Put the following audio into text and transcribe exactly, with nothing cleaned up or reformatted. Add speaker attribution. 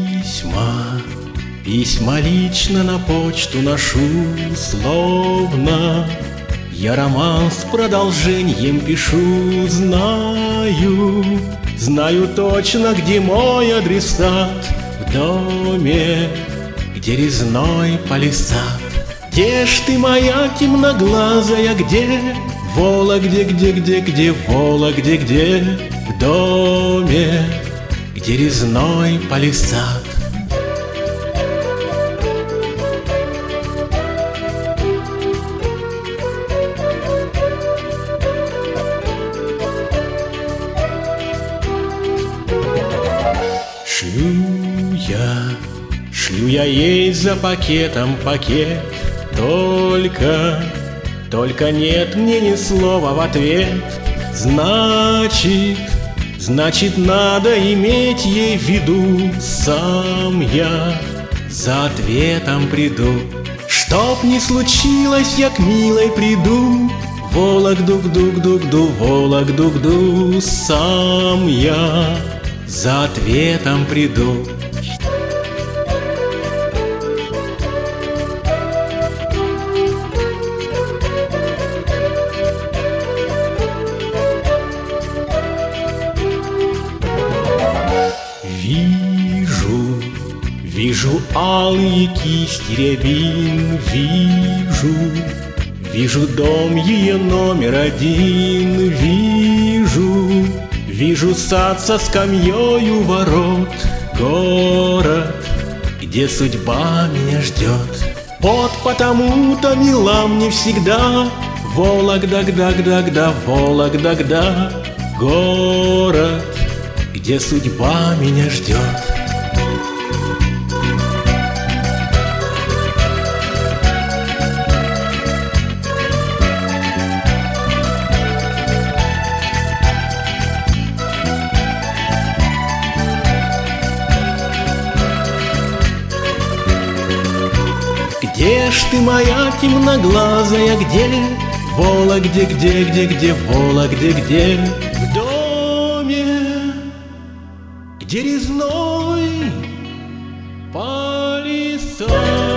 Speaker 1: Письма, письма лично на почту ношу, словно я роман с продолжением пишу. Знаю, знаю точно, где мой адресат. В доме, где резной палисад. Где ж ты, моя темноглазая, где? Вологде, где, где, где, Вологде, где? В доме, где резной палисад. Шлю я, шлю я ей за пакетом пакет. Только, только нет мне ни слова в ответ. Значит, значит, надо иметь ей в виду. Сам я за ответом приду. Чтоб не случилось, я к милой приду. Вологду-гду-гду-гду, Вологду-гду. Сам я за ответом приду. Вижу, вижу алые кисти рябин, вижу, вижу дом ее номер один, вижу, вижу сад со скамьей у ворот, город, где судьба меня ждет. Вот потому-то мила мне всегда Вологда-гда-гда-гда, Вологда-гда, город, где судьба меня ждет. Где ж ты, моя темноглазая, где? Вологде, где, где, где, Вологде, где? В доме, где резной палисад.